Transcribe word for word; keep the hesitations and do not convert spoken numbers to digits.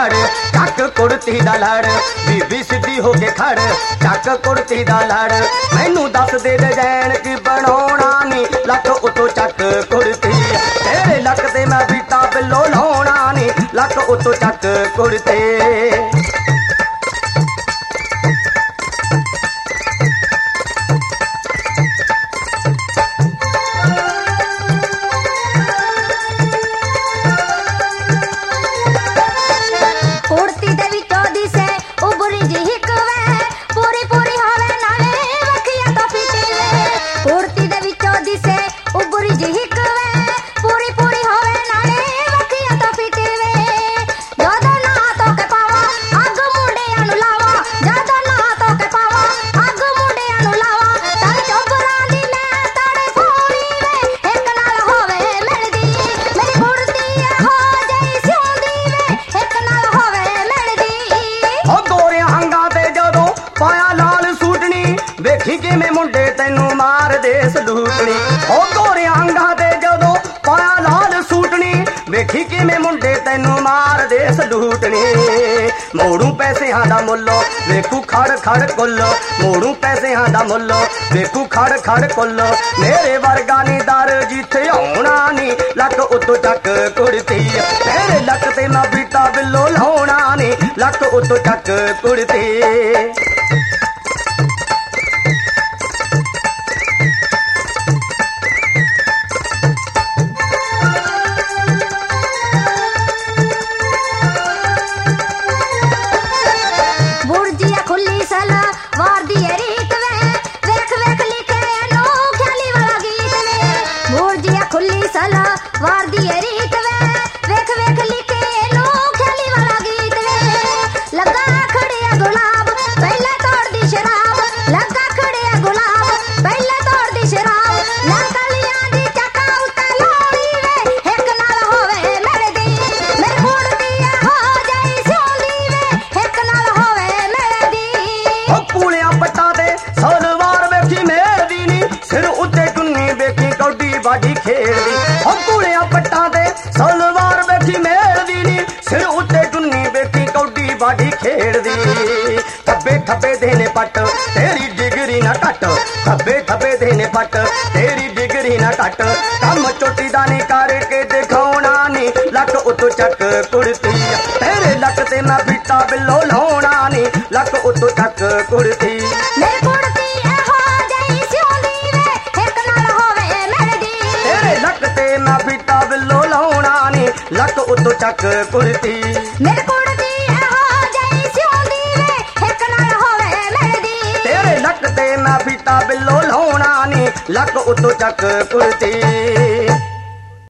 खड़ चक कुड़ती दा लड़ बीबी सीधी हो के खड़ चक कुड़ती दा लड़ मैनू दस दे डिजाइन की बनाउणा नी लक उतो चक कुड़ती तेरे लक ते मैं बीटा बिल्लो लाउणा नी लक उतो चक कुड़ती। देखी कि मैं मुंडे तेनू मार दे सलूटनी ओ गोरे अंगा दे जदों पाया लाल सूटनी वेखी कि मैं मुंडे तेनू मार दे सलूटनी मोड़ू पैसे दा मुल्लो वेखू खड़ खड़ कुल्लो मोड़ू पैसे दा मुल्लो वेखू खड़ खड़ कुल्लो मेरे वर्गा नी दर जिथे आउणा नी लक उतो चक कुड़ती तेरे लक ते मैं बीटा बिल्लो लाउणा नी लक उतो चक कुड़ती। बाडी खेलदी ओ कुड़िया पट्टा दे सलवार बैठी मेलदी नी सिर उत्ते टुन्नी बैठी कौडी बाडी खेलदी थब्बे थब्बे देने पट तेरी डिगरी ना कट थब्बे थब्बे देने पट तेरी डिगरी ना कट कम चोटी दा नी करके दिखाउणा नी लक उतो चक कुड़ती तेरे लक ते मैं बीटा बिल्लो लाउणा नी लक उतो चक कुड़ती। लक उतो चक कुड़ती मेरे कुड़ती हो जाई सिउंदी वे एक नाल होवे मेरी तेरे लक ते मैं बीटा बिल्लो लाउणा नी लक उतो चक कुड़ती।